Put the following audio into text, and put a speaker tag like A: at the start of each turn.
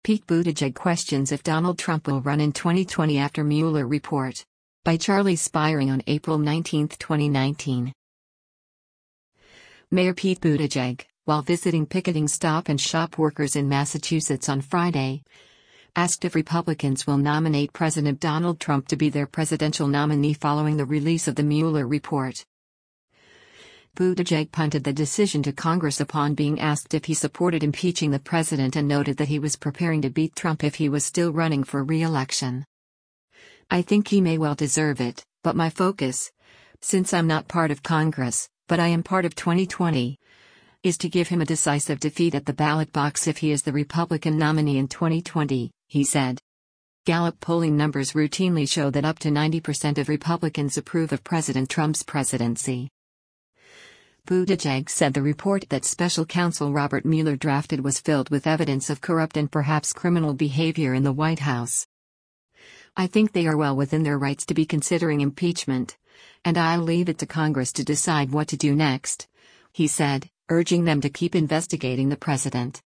A: Pete Buttigieg questions if Donald Trump will run in 2020 after Mueller report. By Charlie Spiring on April 19, 2019. Mayor Pete Buttigieg, while visiting picketing Stop and Shop workers in Massachusetts on Friday, asked if Republicans will nominate President Donald Trump to be their presidential nominee following the release of the Mueller report. Buttigieg punted the decision to Congress upon being asked if he supported impeaching the president and noted that he was preparing to beat Trump if he was still running for re-election. "I think he may well deserve it, but my focus, since I'm not part of Congress, but I am part of 2020, is to give him a decisive defeat at the ballot box if he is the Republican nominee in 2020, he said. Gallup polling numbers routinely show that up to 90% of Republicans approve of President Trump's presidency. Buttigieg said the report that special counsel Robert Mueller drafted was filled with evidence of corrupt and perhaps criminal behavior in the White House. "I think they are well within their rights to be considering impeachment, and I'll leave it to Congress to decide what to do next," he said, urging them to keep investigating the president.